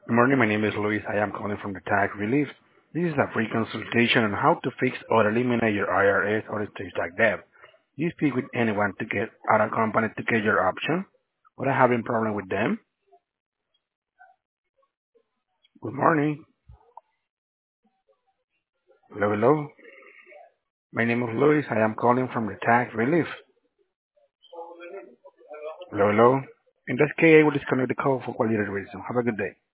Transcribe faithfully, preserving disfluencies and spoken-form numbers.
Good morning. My name is Luis. I am calling from the tax relief. This is a free consultation on how to fix or eliminate your I R S or estate tax debt. Do you speak with anyone to get out of company to get your option? Or are having problem with them? Good morning. Hello, hello. My name is Luis. I am calling from the tax relief. Hello, hello. In this case, I will disconnect the call for quality reason. Have a good day.